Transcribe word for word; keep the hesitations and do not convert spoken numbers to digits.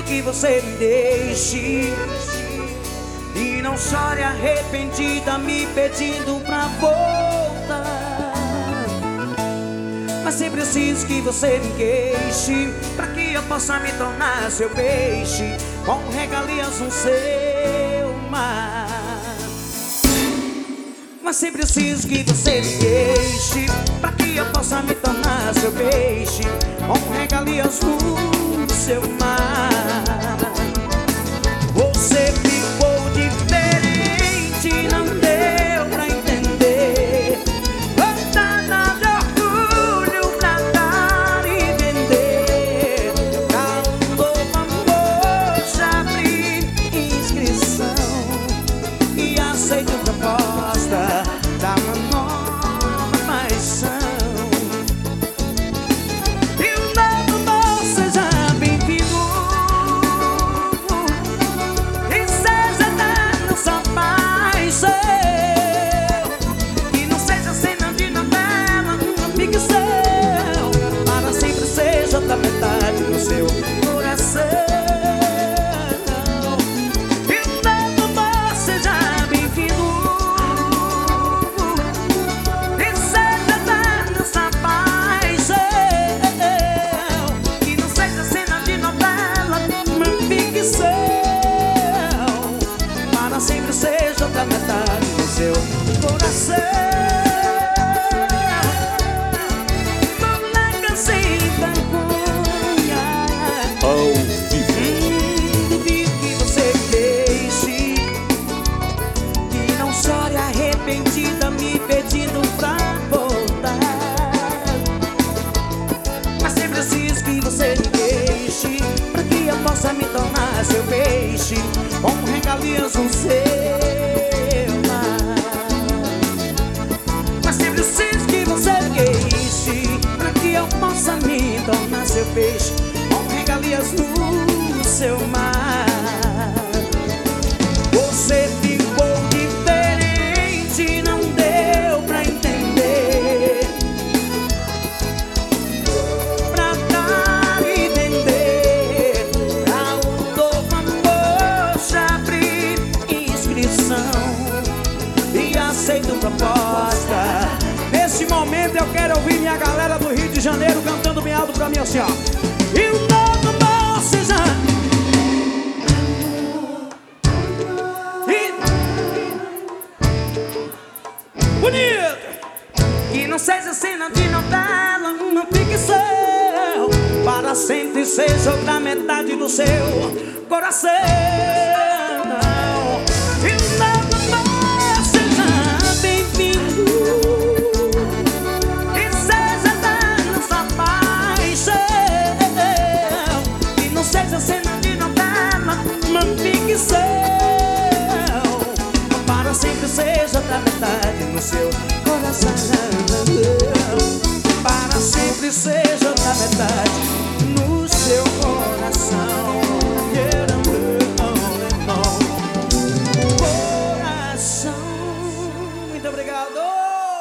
que você me deixe e não chore arrependida me pedindo pra voltar. Mas se preciso que você me queixe pra que eu possa me tornar seu peixe com regalias no seu mar. Mas se preciso que você me queixe pra que eu possa me tornar seu peixe com regalias no seu mar. Você ficou diferente, não deu pra entender. Quanta nada de orgulho pra dar e vender. Pra um novo amor já abri inscrição e aceito a proposta da uma nova paixão. E o novo amor seja bem-vindo e seja eterno só paixão. E não seja cena de novela, uma ficção. Para sempre seja outra metade do seu coração. Sempre seja outra metade do seu coração. Moleca sem vergonha. Ao vivo. Hum, duvido que você me deixe e não chore arrependida me pedindo pra voltar. Mas sempre preciso que você me deixe pra que eu possa me tornar seu peixe com regalias no seu mar. Mas se preciso que você me queixe pra que eu possa me tornar seu peixe com regalias no seu mar. Você ficou diferente, não deu pra entender. Pra dar e vender, pra um novo amor já abri inscrição e aceito proposta. Nesse momento eu quero ouvir minha galera do Rio de Janeiro cantando bem alto pra mim assim, ó. E o novo amor seja e... bonito. Que não seja cena de novela, uma ficção. Para sempre seja outra metade do seu coração. E o novo amor seja bem-vindo e seja eterno sua paixão. E não seja cena de novela, uma ficção. Para sempre seja outra metade no seu coração. Para sempre seja outra metade